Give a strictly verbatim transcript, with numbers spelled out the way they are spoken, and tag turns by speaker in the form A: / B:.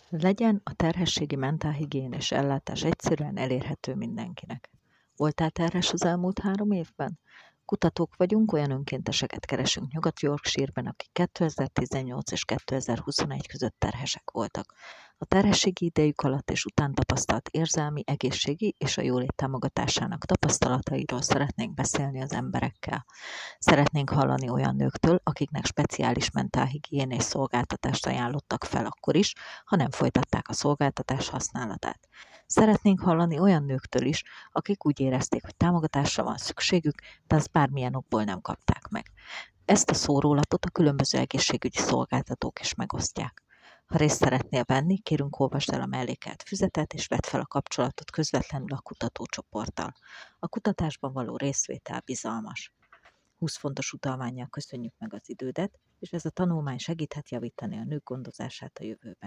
A: Legyen a terhességi mentálhigiénés ellátás egyszerűen elérhető mindenkinek. Voltál terhes az elmúlt három évben? Kutatók vagyunk, olyan önkénteseket keresünk Nyugat-Yorkshire-ben, akik kétezer-tizennyolc és kétezer-huszonegy között terhesek voltak. A terhességi idejük alatt és után tapasztalt érzelmi, egészségi és a jólét támogatásának tapasztalatairól szeretnénk beszélni az emberekkel. Szeretnénk hallani olyan nőktől, akiknek speciális mentálhigiénés szolgáltatást ajánlottak fel akkor is, ha nem folytatták a szolgáltatás használatát. Szeretnénk hallani olyan nőktől is, akik úgy érezték, hogy támogatásra van szükségük, de azt bármilyen okból nem kapták meg. Ezt a szórólapot a különböző egészségügyi szolgáltatók is megosztják. Ha részt szeretnél venni, kérünk olvasd el a mellékelt füzetet, és vedd fel a kapcsolatot közvetlenül a kutatócsoporttal. A kutatásban való részvétel bizalmas. húsz fontos utalvánnyal köszönjük meg az idődet, és ez a tanulmány segíthet javítani a nők gondozását a jövőben.